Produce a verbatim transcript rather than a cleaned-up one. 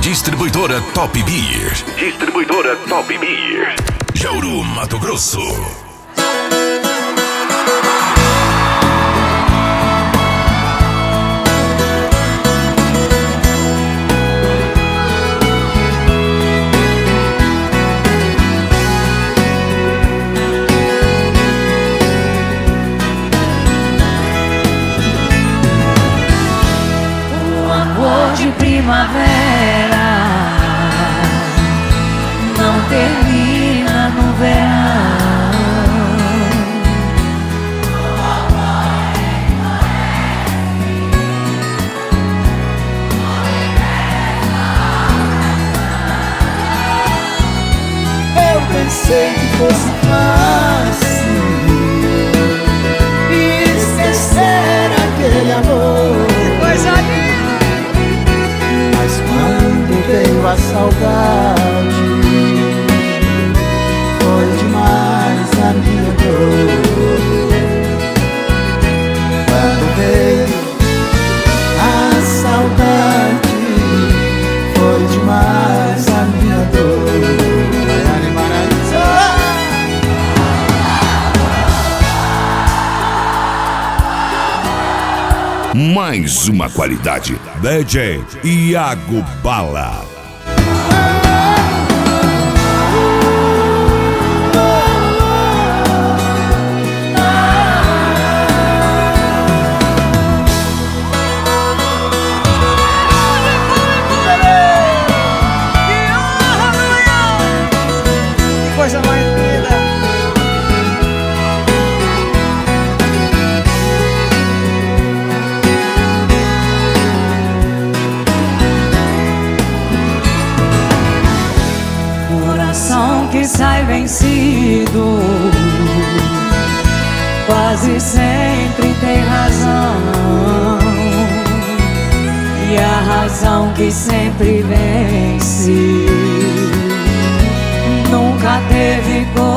Distribuidora Top Beer. Distribuidora Top Beer. Jauru, Mato Grosso. De primavera não termina no verão. Eu pensei que fosse fácil esquecer aquele amor. Que coisa linda! Quando veio a saudade, foi demais a minha dor. Quando veio a saudade, foi demais a minha dor. Mais uma qualidade. D J Iago Bala. Que coisa mais linda! Que sai vencido quase sempre tem razão, e a razão que sempre vence nunca teve coragem.